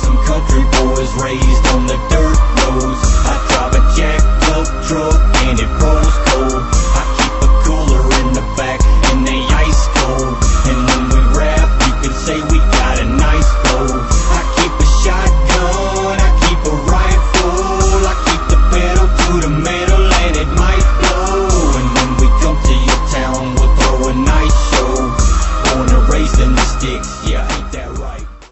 Them country boys raised on the dirt roads. I drive a jacked up truck and it